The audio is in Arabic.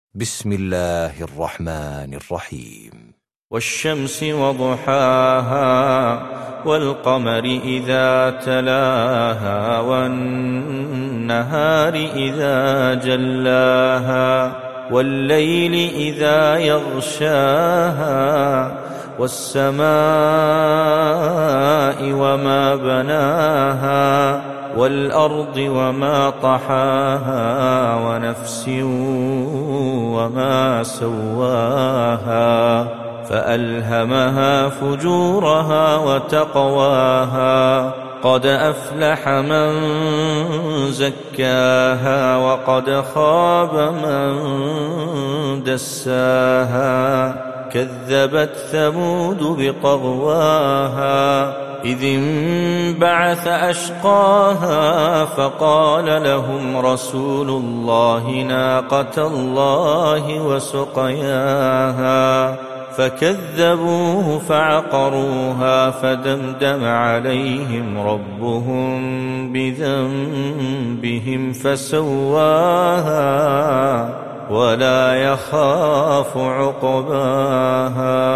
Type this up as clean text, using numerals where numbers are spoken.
بسم الله الرحمن الرحيم. والشمس وضحاها والقمر إذا تلاها والنهار إذا جلاها والليل إذا يغشاها والسماء وما بناها والأرض وما طحاها ونفس وما سواها فألهمها فجورها وتقواها قد أفلح من زكاها وقد خاب من دساها كذبت ثمود بطغواها إذ انبعث أشقاها فقال لهم رسول الله ناقة الله وسقياها فكذبوه فعقروها فدمدم عليهم ربهم بذنبهم فسواها ولا يخاف عقباها.